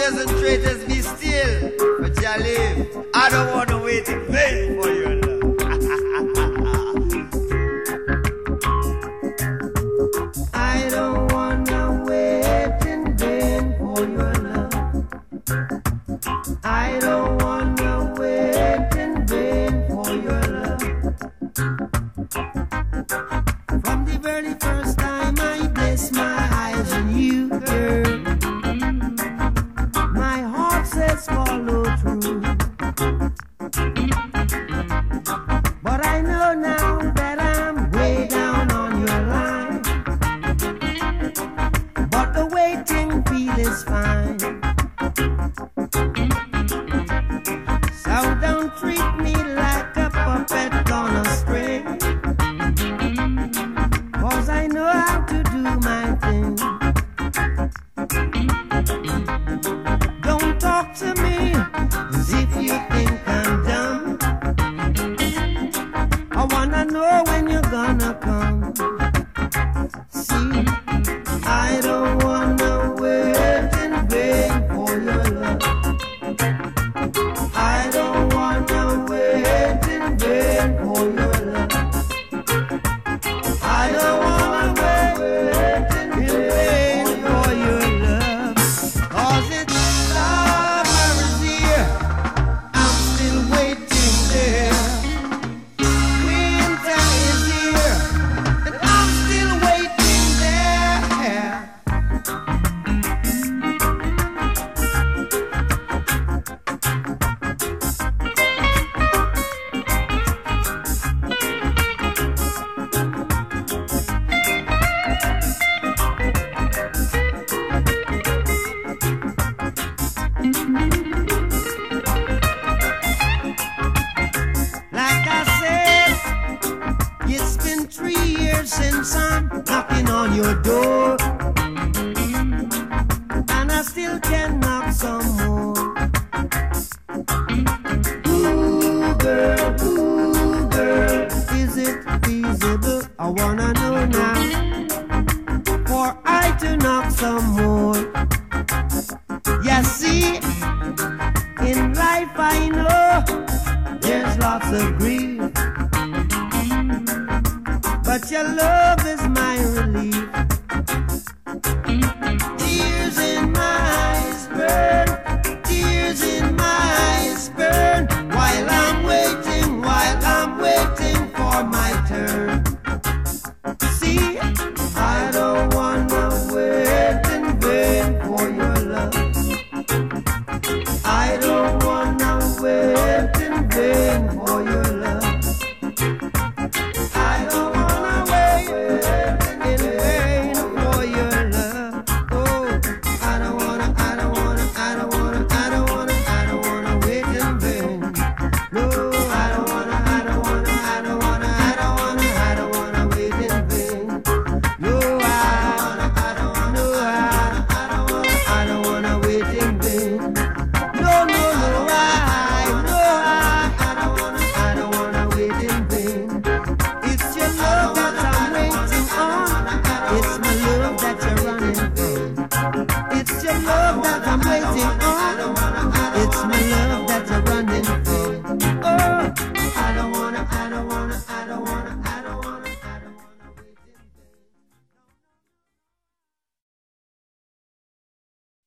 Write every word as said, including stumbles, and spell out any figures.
liars and traitors be still, but you live. I don't want to wait in vain for your love. I don't want to wait in vain for your love. I don't want to wait in vain for your love. From the very first time I bless my eyes on you, girl, my heart says follow through. But I know now that I'm way down on your line. But the waiting feel is fine. So don't treat me like a puppet on a string, 'cause I know how to do my thing. Don't talk to me as if you think I'm dumb. I wanna know when you're gonna come. See, I don't wanna wait in vain for your love. I don't wanna wait in vain for your love. I don't wanna wait in vain for your love. 'Cause it's summer is here, I'm still waiting there. Winter is here, and I'm still waiting there. Like I said, it's been three years since I'm knocking on your door, and I still can knock some more. Ooh, girl, ooh, girl, is it feasible? I wanna know now, for I to knock some more.